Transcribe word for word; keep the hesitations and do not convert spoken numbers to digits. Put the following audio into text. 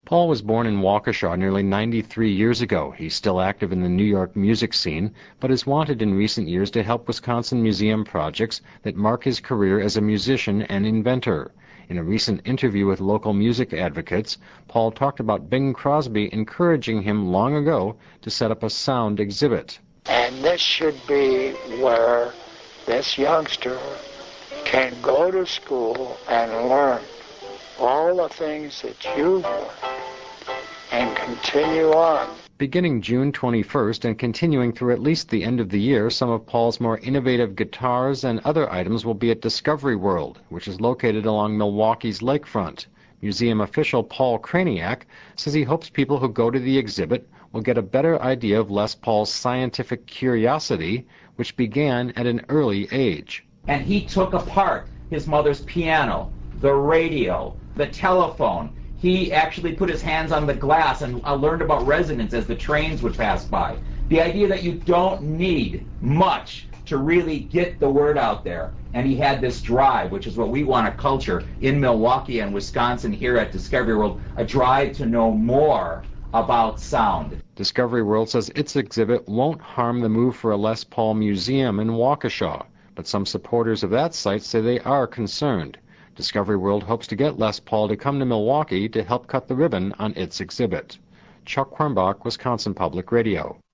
Paul was born in Waukesha nearly ninety-three years ago. He's still active in the New York music scene, but is wanted in recent years to help Wisconsin museum projects that mark his career as a musician and inventor. In a recent interview with local music advocates, Paul talked about Bing Crosby encouraging him long ago to set up a sound exhibit. And this should be where this youngster can go to school and learn all the things that you've learned and continue on. Beginning June twenty-first and continuing through at least the end of the year, some of Paul's more innovative guitars and other items will be at Discovery World, which is located along Milwaukee's lakefront. Museum official Paul Kraniak says he hopes people who go to the exhibit will get a better idea of Les Paul's scientific curiosity, which began at an early age. And he took apart his mother's piano, the radio, the telephone. He actually put his hands on the glass and uh, learned about resonance as the trains would pass by. The idea that you don't need much to really get the word out there. And he had this drive, which is what we want to culture in Milwaukee and Wisconsin here at Discovery World, a drive to know more about sound. Discovery World says its exhibit won't harm the move for a Les Paul museum in Waukesha, but some supporters of that site say they are concerned. Discovery World hopes to get Les Paul to come to Milwaukee to help cut the ribbon on its exhibit. Chuck Quirmbach, Wisconsin Public Radio.